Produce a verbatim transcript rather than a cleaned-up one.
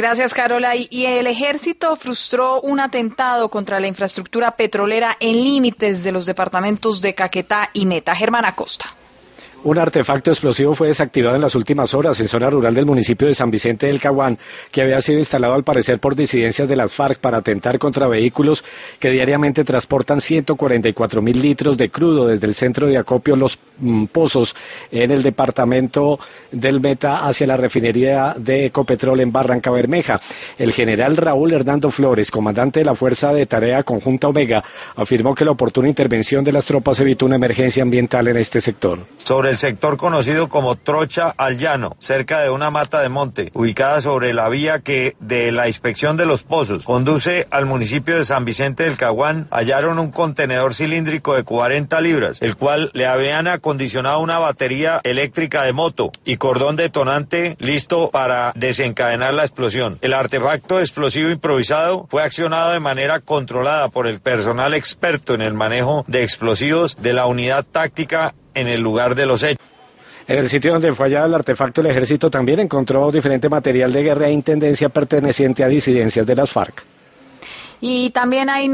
Gracias, Carola. Y el ejército frustró un atentado contra la infraestructura petrolera en límites de los departamentos de Caquetá y Meta. Germán Acosta. Un artefacto explosivo fue desactivado en las últimas horas en zona rural del municipio de San Vicente del Caguán, que había sido instalado al parecer por disidencias de las FARC para atentar contra vehículos que diariamente transportan ciento cuarenta y cuatro mil litros de crudo desde el centro de acopio Los mm, Pozos en el departamento del Meta hacia la refinería de Ecopetrol en Barranca Bermeja. El general Raúl Hernando Flores, comandante de la Fuerza de Tarea Conjunta Omega, afirmó que la oportuna intervención de las tropas evitó una emergencia ambiental en este sector. Sobre el sector conocido como Trocha al Llano, cerca de una mata de monte, ubicada sobre la vía que de la inspección de los pozos conduce al municipio de San Vicente del Caguán, hallaron un contenedor cilíndrico de cuarenta libras, el cual le habían acondicionado una batería eléctrica de moto y cordón detonante listo para desencadenar la explosión. El artefacto explosivo improvisado fue accionado de manera controlada por el personal experto en el manejo de explosivos de la unidad táctica en el lugar de los hechos. En el sitio donde fue hallado el artefacto, el ejército también encontró diferente material de guerra e intendencia perteneciente a disidencias de las FARC. Y también hay